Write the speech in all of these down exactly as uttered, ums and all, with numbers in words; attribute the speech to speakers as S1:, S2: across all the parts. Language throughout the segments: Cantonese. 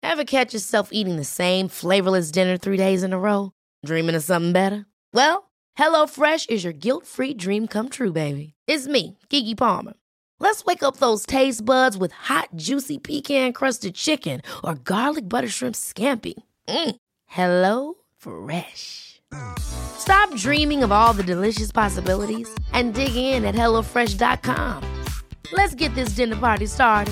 S1: Ever catch yourself eating the same flavorless dinner three days in a row? Dreaming of something better? Well, HelloFresh is your guilt-free dream come true, baby. It's me, Keke Palmer. Let's wake up those taste buds with hot, juicy pecan-crusted chicken or garlic butter shrimp scampi. Mm. Hello Fresh. Stop dreaming of all the delicious possibilities and dig in at hello fresh dot com. Let's get this dinner party started.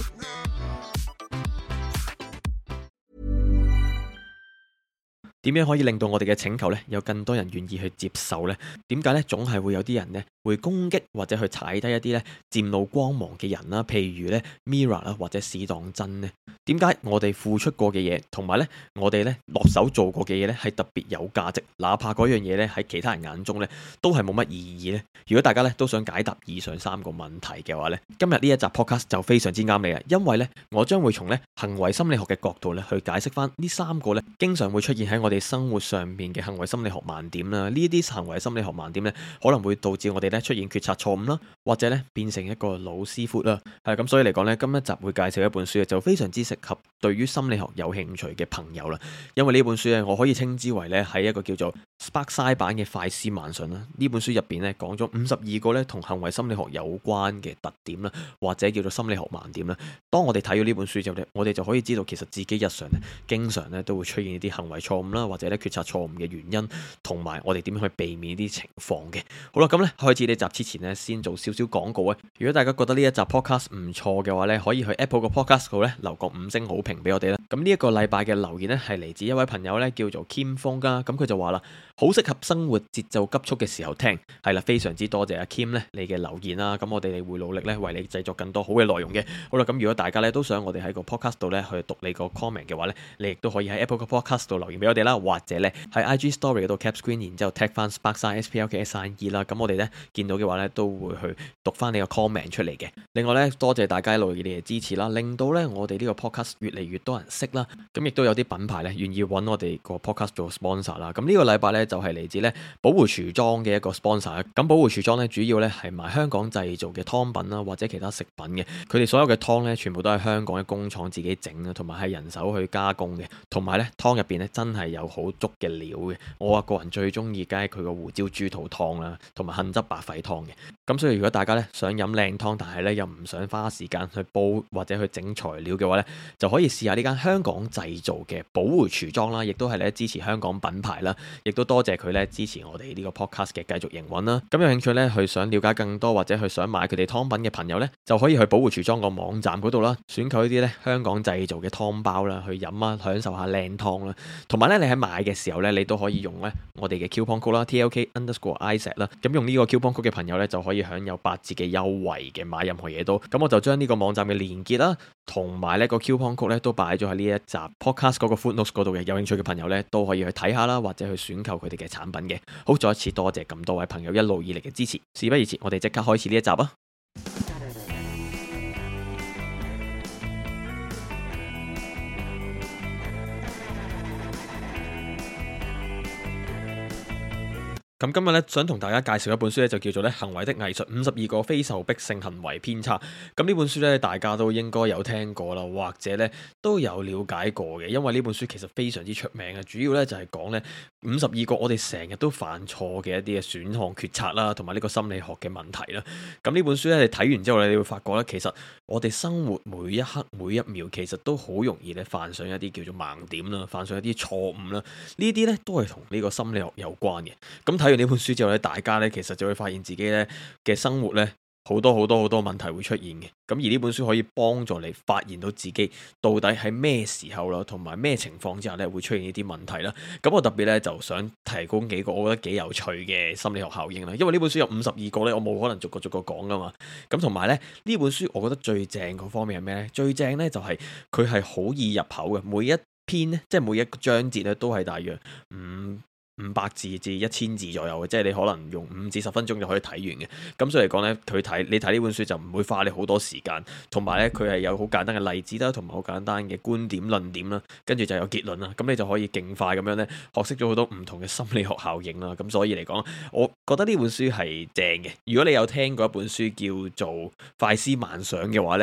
S2: 點樣可以令到我哋嘅請求呢有更多人願意去接受呢？點解呢？總係會有啲人呢會攻擊或者去踩低一啲呢佔路光芒嘅人啦，譬如呢 Mirror 啦或者史當真呢？點解我哋付出過嘅嘢同埋呢我哋呢落手做過嘅嘢呢係特別有價值，哪怕嗰樣嘢呢喺其他人眼中呢都係冇乜意義呢？如果大家呢都想解答以上三個問題嘅話呢，今日呢一集 podcast 就非常之啱你啊！因為呢我將會從呢行為心理學嘅角度呢去解釋翻呢三個呢經常會出現喺我哋生活上面嘅行為心理學盲點啦。呢啲行為心理學盲點呢可能會導致我哋呢出現決策錯誤啦，或者呢變成一個老師傅啦。係咁，所以嚟講呢，今一集會介紹一本書就非常之適合對於心理學有興趣嘅朋友啦。因為呢本書呢，我可以稱之為呢係一個叫做 Sparkside 版嘅快思慢想啦。呢本書入邊呢講咗五十二個呢同行為心理學有關嘅特點啦，或者叫做心理學盲點啦。當我哋睇咗呢本書之後呢，我哋就可以知道其實自己日常呢經常呢都會出現一啲行為錯誤啦，或者呢決策錯誤嘅原因，同埋我哋點樣去避免呢啲情況嘅。好啦，咁呢開始呢集之前呢，先做少少廣告啊！如果大家覺得呢一集 podcast 唔錯嘅話呢，可以去 Apple 個 podcast 度呢留個五星好評俾我哋啦。咁呢一個禮拜嘅留言呢，係嚟自一位朋友呢，叫做 Kim 風噶，咁佢就話啦，好適合生活節奏急速嘅時候聽，係啦，非常之多謝阿 Kim 呢你嘅留言啦。咁我哋會努力呢為你製作更多好嘅內容嘅。好啦，咁如果大家呢都想我哋喺個 podcast 度呢去讀你個 comment 嘅話呢，你亦都可以喺 Apple 個 podcast 度留言俾我哋啦，或者呢喺 I G Story 嗰度 cap screen， 然之後 tag 翻 Sparkside S P L K S I E 啦。咁我哋呢見到嘅話呢，都會去讀翻你個 comment 出嚟嘅。另外呢，多謝大家一路以嚟嘅支持啦，令到呢我哋呢個 podcast 越嚟越多人識啦。咁亦都有啲品牌呢願意揾我哋個 podcast 做 sponsor 啦。咁呢個禮拜呢，就係嚟自呢寶湖廚莊嘅一個 sponsor。咁寶湖廚莊呢，主要呢係賣香港製造嘅湯品啦，或者其他食品嘅。佢哋所有嘅湯呢，全部都係香港嘅工廠自己整啦，同埋係人手去加工嘅。同埋呢，湯入邊呢真係有好足嘅料嘅。我個人最中意梗係佢個胡椒豬肚湯啦，同埋杏汁白肺湯嘅。咁所以如果大家呢想飲靚湯，但係呢又唔想花時間去煲或者去整材料嘅話呢，就可以試下呢間香港製造嘅寶湖廚莊啦，亦都係咧支持香港品牌啦，亦都多謝佢咧支持我哋呢個 podcast 嘅繼續營運啦。咁有興趣咧去想了解更多或者去想買佢哋湯品嘅朋友咧，就可以去寶湖廚莊個網站嗰度啦，選購呢啲咧香港製造嘅湯包啦，去飲啊，享受下靚湯啦。同埋咧，你喺買嘅時候咧，你都可以用咧我哋嘅 coupon code 啦 ，T L K underscore Isaac 啦。咁用呢個 coupon code嘅朋友咧，就可以享有八折嘅優惠嘅，買任何嘢都。咁我就將呢個網站嘅連結啦，同埋呢個 coupon code 咧都擺咗喺呢一集 podcast 嗰個 footnotes 嗰度嘅。有興趣嘅朋友咧都可以去睇下啦，或者去選購佢哋嘅產品嘅。好，再一次多謝咁多位朋友一路以嚟嘅支持。事不宜遲，我哋即刻開始呢一集啊！咁今日咧想同大家介紹一本書咧，就叫做咧《行為的藝術：五十二個非受迫性行為偏差》。咁呢本書咧，大家都應該有聽過啦，或者咧都有了解過嘅。因為呢本書其實非常之出名嘅，主要咧就係講咧五十二個我哋成日都犯錯嘅一啲嘅選項決策啦，同埋呢個心理學嘅問題啦。咁呢本書咧，你睇完之後咧，你會發覺咧，其實我哋生活每一刻每一秒，其實都好容易咧犯上一啲叫做盲點啦，犯上一啲錯誤啦。呢啲咧都係同呢個心理學有關嘅。咁睇完呢本書之後咧，大家咧其實就會發現自己咧嘅生活咧好多好多好多問題會出現嘅。咁而呢本書可以幫助你發現到自己到底喺咩時候啦，同埋咩情況之下咧會出現呢啲問題啦。咁我特別咧就想提供幾個我覺得幾有趣嘅心理學效應啦。因為呢本書有五十二個咧，我冇可能逐個逐個講噶嘛。咁同埋咧呢本書我覺得最正嗰方面係咩咧？最正咧就係佢係好易入口嘅，每一篇咧即係每一個章節咧都係大約嗯。五百字至一千字左右嘅，即係你可能用五至十分鐘就可以睇完嘅。咁所以嚟講呢，佢睇你睇呢本書就唔會花你好多時間，同埋呢，佢係有好簡單嘅例子啦，同埋好簡單嘅觀點論點啦，跟住就有結論啦。咁你就可以勁快咁樣呢學識咗好多唔同嘅心理學效應啦。咁所以嚟講，我覺得呢本書係正嘅。如果你有聽過一本書叫做《快思慢想》嘅話呢，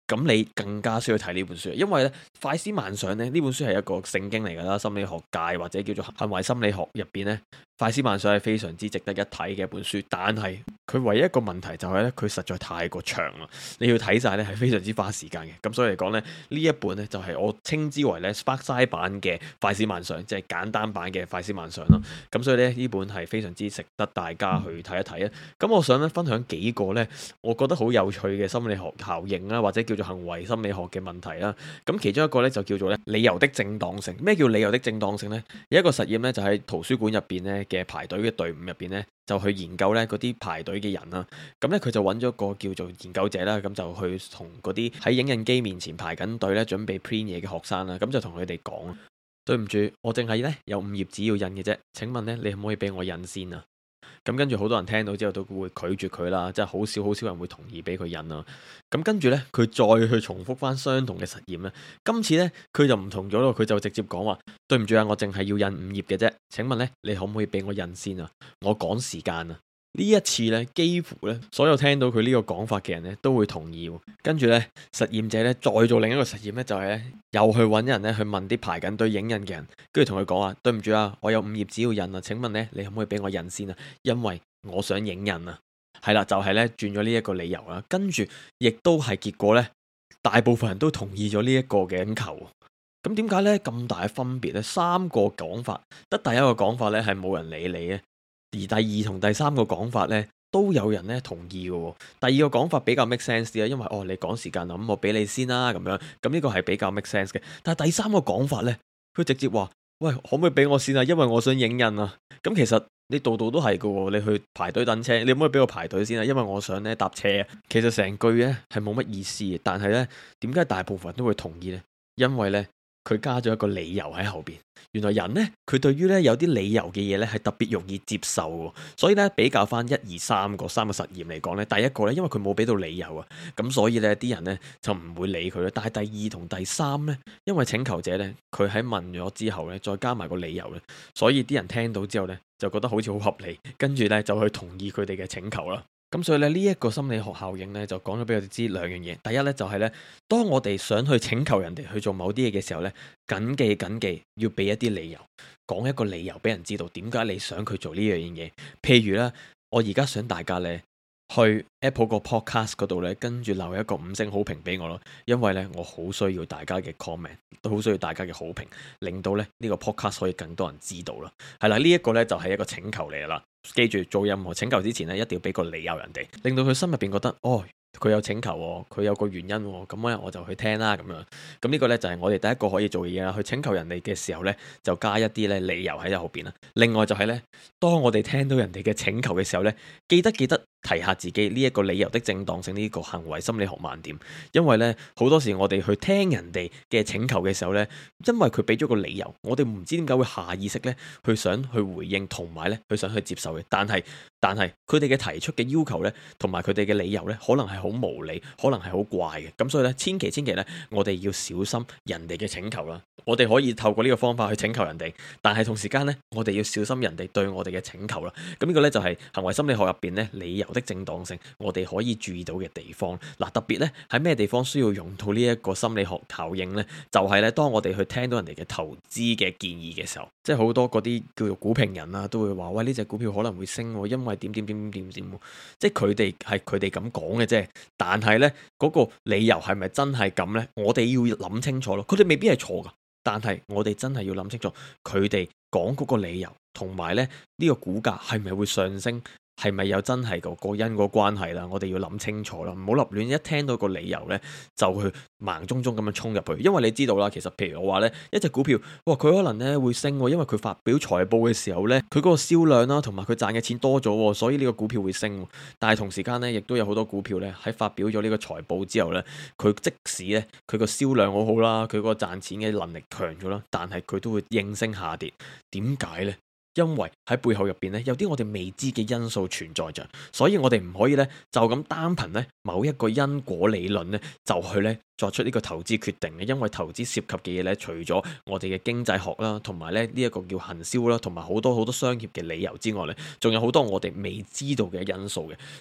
S2: 咁你更加需要睇呢本書，因為咧快思慢想咧呢本書係一個聖經嚟㗎啦，心理學界或者叫做行為心理學入邊咧，快思慢想係非常之值得一睇嘅一本書。但係佢唯一一個問題就係咧，佢實在太過長啦，你要睇晒咧係非常之花時間嘅。咁所以嚟講咧，呢一本咧就係我稱之為咧 Sparkside 版嘅快思慢想，即係簡單版嘅快思慢想啦。咁所以咧呢本係非常之值得大家去睇一睇啊。咁我想咧分享幾個咧，我覺得好有趣嘅心理學效應啦，或者叫做行為心理學嘅問題啦。咁其中一個咧就叫做咧理由的正當性。咩叫理由的正當性呢？有一個實驗咧就喺圖書館入邊咧嘅排隊嘅隊伍入邊咧，就去研究咧嗰啲排隊嘅人啦。咁咧佢就揾咗個叫做研究者啦，咁就去同嗰啲喺影印機面前排緊隊咧準備 print 嘢嘅學生啦，咁就同佢哋講：對唔住，我淨係咧有五頁紙要印嘅啫，請問咧你可唔可以俾我印先啊？咁跟住好多人聽到之後都會拒絕佢啦，即係好少好少人會同意俾佢印啦。咁跟住呢，佢再去重複翻相同嘅實驗咧，今次呢，佢就唔同咗咯，佢就直接講話：對唔住啊，我淨係要印五頁嘅啫，請問呢，你可唔可以俾我印先啊？我趕時間啊！呢一次咧，幾乎咧所有聽到佢呢個講法嘅人咧都會同意。跟住咧，實驗者咧再做另一個實驗咧，就係咧又去揾人咧去問啲排緊隊影印嘅人，跟住同佢講話：對唔住啊，我有五頁紙要印啊，請問咧你可唔可以俾我印先啊？因為我想影印啊。係啦，就係咧轉咗呢一個理由啦。跟住亦都係結果咧，大部分人都同意咗呢一個嘅請求。咁點解咧咁大嘅分別咧？三個講法，得第一個講法咧係冇人理你嘅。而第二同第三個講法呢，都有人咧同意嘅。第二個講法比較 make sense 啲啊，因為哦你趕時間啊，咁我俾你先啦咁樣。咁呢個係比較 make sense 嘅。但係第三個講法呢，佢直接話：喂，可唔可以俾我先啊？因為我想影印啊。咁其實你度度都係嘅，你去排隊等車，你可唔可以俾我排隊先啊？因為我想咧搭車啊。其實成句呢係冇乜意思嘅，但係呢，點解大部分人都會同意呢？因為呢，佢加咗一個理由喺後邊。原來人呢，佢對於咧有啲理由嘅嘢咧係特別容易接受嘅，所以咧比較翻一二三個三個實驗嚟講咧，第一個咧因為佢冇俾到理由啊，咁所以咧啲人咧就唔會理佢啦。但係第二同第三咧，因為請求者咧佢喺問咗之後咧，再加埋個理由咧，所以啲人聽到之後咧就覺得好似好合理，跟住咧就去同意佢哋嘅請求啦。咁所以咧呢一個心理學效應咧就講咗俾我哋知兩樣嘢。第一咧就係咧，當我哋想去請求人哋去做某啲嘢嘅時候咧，謹記謹記要俾一啲理由，講一個理由俾人知道點解你想佢做呢樣嘢。譬如咧，我而家想大家咧去 Apple 個 Podcast 嗰度咧，跟住留一個五星好評俾我咯，因為咧我好需要大家嘅 comment， 都好需要大家嘅好評，令到咧呢個 Podcast 可以更多人知道啦。係啦，呢一個咧就係一個請求嚟啦。記住做任何請求之前咧，一定要俾個理由人哋，令到佢心入邊覺得哦，佢有請求喎，佢有個原因喎，咁咧我就去聽啦咁樣。咁呢個咧就係我哋第一個可以做嘅嘢啦。去請求人哋嘅時候咧，就加一啲咧理由喺後邊啦。另外就係咧，當我哋聽到人哋嘅請求嘅時候咧，記得記得提下自己呢一個理由的正當性，呢個行為心理學盲點。因為咧好多時我哋去聽人哋嘅請求嘅時候咧，因為佢俾咗個理由，我哋唔知點解會下意識咧去想去回應，同埋咧去想去接受嘅。但係但係佢哋嘅提出嘅要求咧，同埋佢哋嘅理由咧，可能係好無理，可能係好怪嘅。咁所以咧，千祈千祈咧，我哋要小心人哋嘅請求啦。我哋可以透過呢個方法去請求人哋，但係同時間咧，我哋要小心人哋對我哋嘅請求啦。咁呢個咧就係行為心理學入邊咧理由的正當性，我哋可以注意到嘅地方。嗱，特別咧喺咩地方需要用到呢一個心理學效應咧？就係咧，當我哋去聽到人哋嘅投資嘅建議嘅時候，即係好多嗰啲叫做股評人啊，都會話：喂，呢隻股票可能會升，因為點點點點點，即係佢哋係佢哋咁講嘅啫。但係咧嗰個理由係咪真係咁咧？我哋要諗清楚咯。佢哋未必係錯噶，但係我哋真係要諗清楚佢哋講嗰個理由，同埋咧呢個股價係咪會上升？係咪有真係個個因果關係啦？我哋要諗清楚啦，唔好立亂一聽到個理由呢，就去盲中中咁樣衝入去。因為你知道啦，其實譬如我話呢，一隻股票，哇，佢可能呢會升，因為佢發表財報嘅時候呢，佢嗰個銷量啦，同埋佢賺嘅錢多咗，所以呢個股票會升。但係同時間呢，亦都有好多股票呢，喺發表咗呢個財報之後呢，佢即使呢，佢個銷量好好啦，佢嗰個賺錢嘅能力強咗啦，但係佢都會應聲下跌。點解呢？因為喺背後入邊咧，有啲我哋未知嘅因素存在着，所以我哋唔可以咧就咁單憑咧某一個因果理論咧就去咧作出呢個投資決定嘅。因為投資涉及嘅嘢咧，除咗我哋嘅經濟學啦，同埋咧呢一個叫行銷啦，同埋好多好多商業嘅理由之外咧，仲有好多我哋未知道嘅因素嘅。所以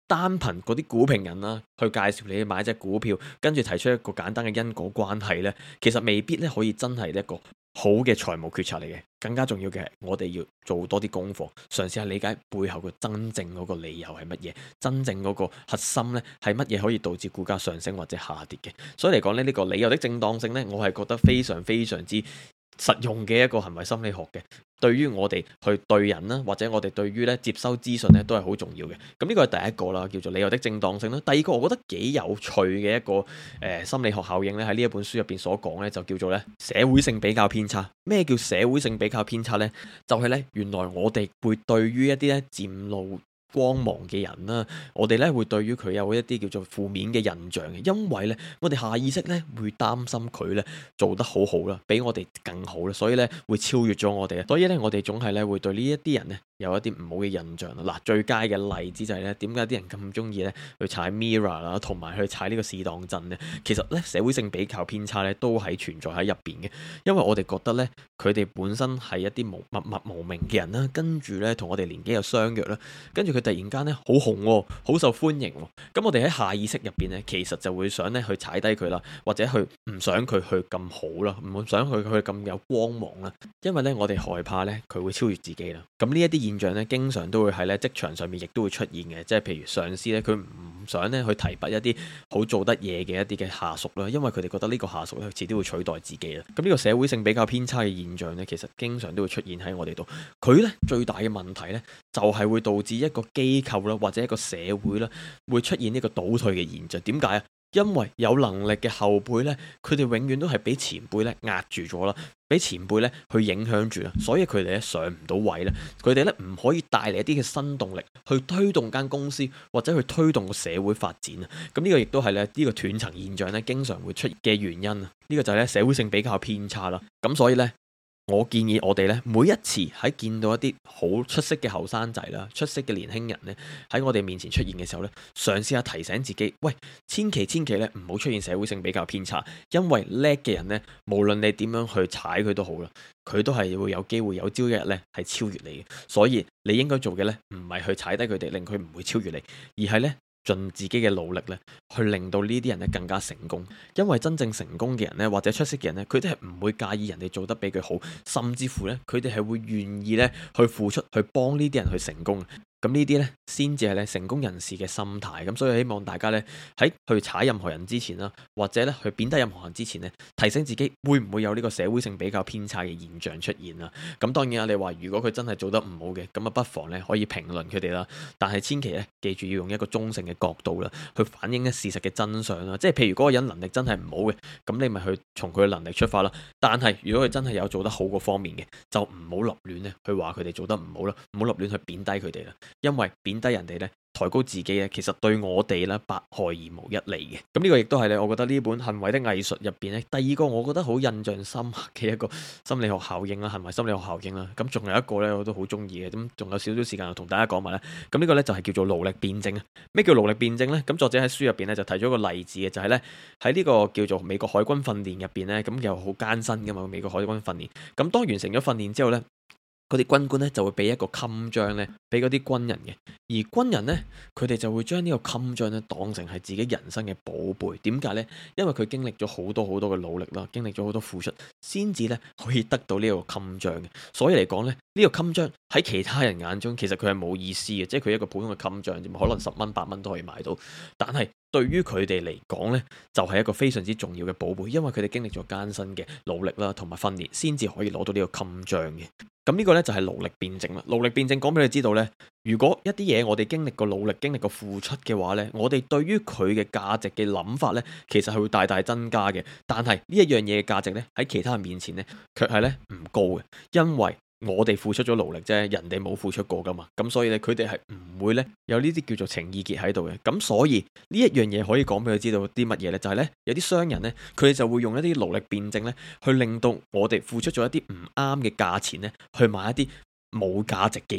S2: 單憑嗰啲股評人啦，去介紹你買隻股票，跟住提出一個簡單嘅因果關係呢，其實未必咧可以真係一個好嘅財務決策嚟嘅。更加重要嘅係，我哋要做多啲功課，嘗試下理解背後嘅真正嗰個理由係乜嘢，真正嗰個核心呢係乜嘢可以導致股價上升或者下跌嘅。所以嚟講咧，呢個理由的正當性呢，我係覺得非常非常之實用嘅一個行為心理學嘅。對於我哋去對人啦，或者我哋對於咧接收資訊咧，都係好重要嘅。咁呢個係第一個啦，叫做理由的正當性啦。第二個我覺得幾有趣嘅一個誒、呃、心理學效應咧，喺呢一本書入邊所講咧，就叫做咧社會性比較偏差。咩叫社會性比較偏差呢？就係、是、咧原來我哋會對於一啲咧漸露光芒嘅人啦，我哋咧會對於佢有一啲叫做負面嘅印象嘅，因為咧我哋下意識咧會擔心佢咧做得好好啦，比我哋更好啦，所以咧會超越咗我哋啊，所以咧我哋總係咧會對呢一啲人咧有一啲唔好嘅印象啦。嗱，最佳嘅例子就係咧，點解啲人咁中意咧去踩 Mirror 啦，同埋去踩呢個試當真咧？其實咧社會性比較偏差咧都係存在喺入邊嘅，因為我哋覺得咧佢哋本身係一啲無默默無名嘅人啦，跟住咧同我哋年紀又相若啦，跟住佢突然間咧好紅喎，好受歡迎喎，咁我哋喺下意識入邊咧，其實就會想咧去踩低佢啦，或者去唔想佢去咁好啦，唔想佢去咁有光芒啦，因為咧我哋害怕咧佢會超越自己啦。咁呢一啲現象咧，經常都會喺咧職場上面亦都會出現嘅，即係譬如上司咧，佢唔想咧去提拔一啲好做得嘢嘅一啲嘅下屬啦，因為佢哋覺得呢個下屬咧遲啲會取代自己啦。咁呢個社會性比較偏差嘅現象咧，其實經常都會出現喺我哋度。佢咧最大嘅問題咧，就係會導致一個機構啦，或者一個社會啦，會出現呢個倒退嘅現象。點解啊？因為有能力嘅後輩咧，佢哋永遠都係俾前輩咧壓住咗啦，俾前輩咧去影響住啦，所以佢哋咧上唔到位啦，佢哋咧唔可以帶嚟一啲嘅新動力去推動間公司或者去推動個社會發展啊。咁呢個亦都係咧呢個斷層現象咧經常會出現嘅原因啊。呢個就係咧社會性比較偏差啦。咁所以咧，我建議我哋咧，每一次喺見到一啲好出色嘅後生仔啦、出色嘅年輕人咧，喺我哋面前出現嘅時候咧，嘗試下提醒自己，喂，千祈千祈咧唔好出現社會性比較偏差，因為叻嘅人咧，無論你點樣去踩佢都好啦，佢都係會有機會有朝一日咧係超越你嘅。所以你應該做嘅咧，唔係去踩低佢哋，令佢唔會超越你，而係咧，盡自己嘅努力咧，去令到呢啲人咧更加成功。因為真正成功嘅人咧，或者出色嘅人咧，佢哋係唔會介意人哋做得比佢好，甚至乎咧，佢哋係會願意咧去付出，去幫呢啲人去成功。咁呢啲咧，先至係咧成功人士嘅心態。咁所以希望大家咧喺去踩任何人之前啦，或者咧去貶低任何人之前咧，提醒自己會唔會有呢個社會性比較偏差嘅現象出現啦。咁當然啊，你話如果佢真係做得唔好嘅，咁啊不妨咧可以評論佢哋啦。但係千祈咧記住要用一個中性嘅角度啦，去反映咧事實嘅真相啦。即係譬如嗰個人能力真係唔好嘅，咁你咪去從佢嘅能力出發啦。但係如果佢真係有做得好嗰方面嘅，就唔好立亂咧去話佢哋做得唔好啦，唔好立亂去貶低佢哋啦。因為貶低人哋咧，抬高自己咧，其實對我哋咧百害而無一利嘅。咁呢個亦都係咧，我覺得呢本《行為的藝術》入邊咧，第二個我覺得好印象深刻嘅一個心理學效應啦，行為心理學效應啦。咁仲有一個咧，我都好中意嘅。咁仲有少少時間就同大家講埋啦。咁呢個咧就係叫做勞力辯證啊。咩叫勞力辯證咧？咁作者喺書入邊咧就提咗個例子嘅，就係咧喺呢個叫做美國海軍訓練入邊咧，咁又好艱辛噶嘛。美國海軍訓練，咁當完成咗訓練之後咧，嗰啲軍官咧就會俾一個襟章咧，俾嗰啲軍人嘅。而軍人咧，佢哋就會將呢個襟章咧當成係自己人生嘅寶貝。點解咧？因為佢經歷咗好多好多嘅努力啦，經歷咗好多付出，先至咧可以得到呢個襟章嘅。所以嚟講咧，呢個襟章喺其他人眼中其實佢係冇意思嘅，即係佢一個普通嘅襟章啫嘛，可能十蚊八蚊都可以買到。但係對於佢哋嚟講呢，就係一個非常之重要嘅寶貝，因為佢哋經歷咗艱辛嘅努力啦，同埋訓練，先至可以攞到呢個襟章嘅。咁呢個呢，就係勞力辯證啦。勞力辯證講俾你知道呢，如果一啲嘢我哋經歷過努力、經歷過付出嘅話呢，我哋對於佢嘅價值嘅諗法呢，其實係會大大增加嘅。但係呢一樣嘢嘅價值呢，喺其他人面前呢，卻係呢唔高嘅，因為我哋付出咗努力啫，人哋冇付出過噶嘛，咁所以咧佢哋係唔會咧有呢啲叫做情意結喺度嘅，咁所以呢一樣嘢可以講俾佢知道啲乜嘢呢？就係咧有啲商人咧，佢哋就會用一啲勞力辯證咧，去令到我哋付出咗一啲唔啱嘅價錢咧，去買一啲冇價值嘅嘢。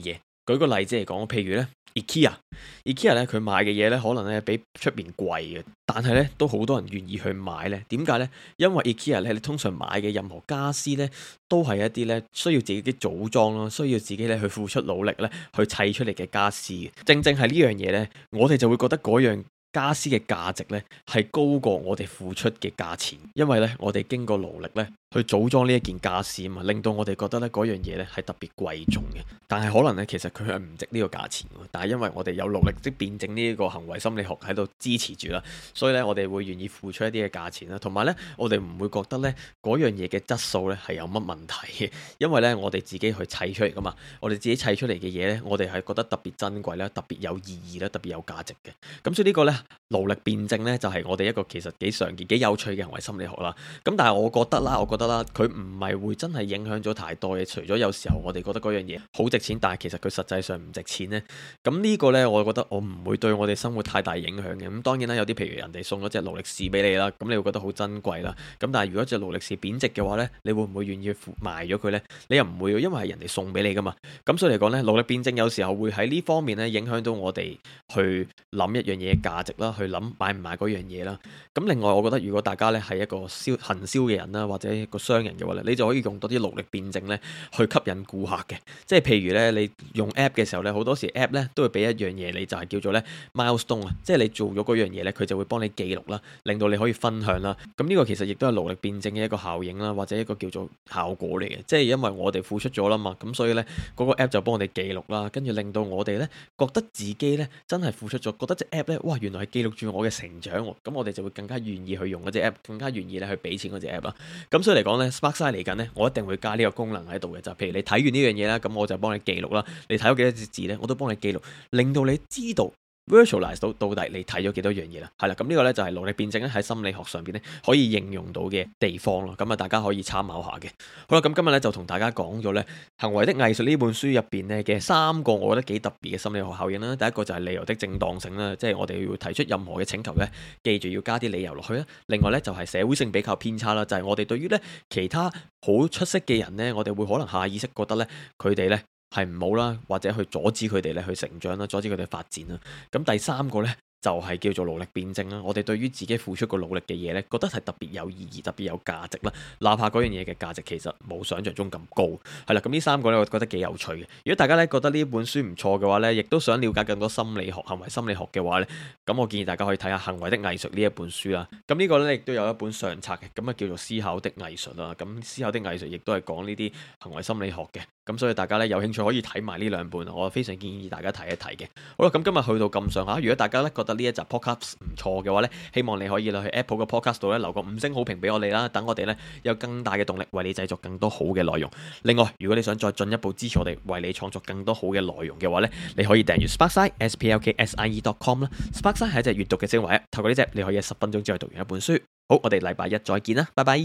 S2: 舉個例子嚟講，譬如咧 IKEA，IKEA 咧佢賣嘅嘢咧可能咧比出邊貴嘅，但係咧都好多人願意去買咧。點解咧？因為 IKEA 咧你通常買嘅任何家私咧都係一啲咧需要自己組裝咯，需要自己咧去付出努力咧去砌出嚟嘅家私嘅。正正係呢樣嘢咧，我哋就會覺得嗰樣家私嘅價值咧係高過我哋付出嘅價錢，因為咧我哋經過努力咧去組裝呢一件家私啊嘛，令到我哋覺得咧嗰樣嘢咧係特別貴重嘅。但係可能咧其實佢係唔值呢個價錢嘅，但係因為我哋有努力即辯證呢一個行為心理學喺度支持住啦，所以咧我哋會願意付出一啲嘅價錢啦，同埋咧我哋唔會覺得咧嗰樣嘢嘅質素咧係有乜問題嘅，因為咧我哋自己去砌出嚟噶嘛，我哋自己砌出嚟嘅嘢咧，我哋係覺得特別珍貴啦，特別有意義啦，特別有價值嘅。咁所以呢個咧努力辯證咧就係我哋一個其實幾常見幾有趣嘅行為心理學啦。咁但係我覺得啦，我覺得啦，佢唔係會真係影響咗太多嘅，除咗有時候我哋覺得嗰樣嘢好值錢，但係其實佢實際上唔值錢呢。咁呢個呢，我覺得我唔會對我哋生活太大影響嘅。咁當然啦，有啲譬如人哋送咗隻勞力士俾你啦，咁你會覺得好珍貴啦。咁但係如果隻勞力士貶值嘅話呢，你會唔會願意賣咗佢呢？你又唔會，因為係人哋送俾你噶嘛。咁所以嚟講呢，努力辯證有時候會喺呢方面呢影響到我哋去諗一樣嘢嘅價值啦，去諗買唔買嗰樣嘢啦。咁另外，我覺得如果大家呢係一個銷行銷嘅人啦，或者一個商人嘅話呢，你就可以用多啲努力辯證呢去吸引顧客嘅。即係譬如呢，你用 app 嘅時候呢，好多時 app 呢都會俾一樣嘢你，就係叫做呢 milestone 啊，即係你做咗嗰樣嘢呢，佢就會幫你記錄啦，令到你可以分享啦。咁呢個其實亦都係努力辯證嘅一個效應啦，或者一個叫做效果嚟嘅。即係因為我哋付出咗啦嘛，咁所以呢，嗰個 app 就幫我哋記錄啦，跟住令到我哋呢覺得自己呢真係付出咗，覺得隻 app 呢，哇，原來係記錄住我嘅成長喎，咁我哋就會更加願意去用嗰隻 app，更加願意咧去俾錢嗰隻 app 啦。咁所以嚟講呢 Sparkside 嚟緊呢，我一定會加呢個功能喺度嘅，就係譬如你睇完呢樣嘢啦，咁我就幫你記錄啦。你睇咗幾多隻字呢，我都幫你記錄，令到你知道 virtualize 到到底你睇咗幾多樣嘢啦。係啦，咁呢個呢就係努力辯證咧喺心理學上邊呢可以應用到嘅地方咯。咁啊，大家可以參考下嘅。好啦，咁今日呢就同大家講咗呢《行為的藝術》呢本書入邊呢嘅三個我覺得幾特別嘅心理學效應啦。第一個就係理由的正當性啦，即係我哋要提出任何嘅請求呢，記住要加啲理由落去啦。另外呢就係社會性比較偏差啦，就係我哋對於呢其他好出色嘅人呢，我哋會可能下意識覺得呢佢哋呢係唔好啦，或者去阻止佢哋咧去成長啦，阻止佢哋發展啦。咁第三個呢，就係叫做努力辯證啦。我哋對於自己付出個努力嘅嘢呢，覺得係特別有意義、特別有價值啦。哪怕嗰樣嘢嘅價值其實冇想象中咁高。係啦，咁呢三個呢，我覺得幾有趣嘅。如果大家呢覺得呢本書唔錯嘅話呢，亦都想了解更多心理學、行為心理學嘅話呢，咁我建議大家可以睇下《行為的藝術》呢一本書啦。咁呢個呢，亦都有一本上冊嘅，咁啊叫做《思考的藝術》啦。咁《思考的藝術》亦都係講呢啲行為心理學嘅。咁所以大家咧有興趣可以睇埋呢兩本，我非常建議大家睇一睇嘅。好啦，咁今日去到咁上下，如果大家咧覺得呢一集 podcast 唔錯嘅話咧，希望你可以去 Apple 嘅 podcast 度咧留個五星好評俾我哋啦，等我哋咧有更大嘅動力為你製作更多好嘅內容。另外，如果你想再進一步支持我哋，為你創作更多好嘅內容嘅話咧，你可以訂閱 Sparkside S P L K S I E dot com 啦。Sparkside 係一隻閱讀嘅精華，透過呢隻你可以喺十分鐘之內讀完一本書。好，我哋禮拜一再見啦，拜拜。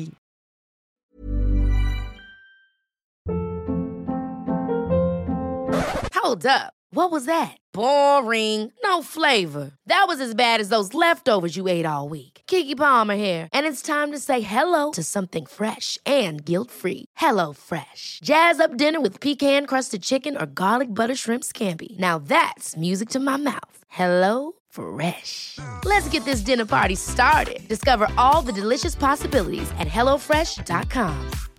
S1: Hold up. What was that? Boring. No flavor. That was as bad as those leftovers you ate all week. Keke Palmer here, and it's time to say hello to something fresh and guilt-free. Hello Fresh. Jazz up dinner with pecan-crusted chicken or garlic butter shrimp scampi. Now that's music to my mouth. Hello Fresh. Let's get this dinner party started. Discover all the delicious possibilities at hello fresh dot com.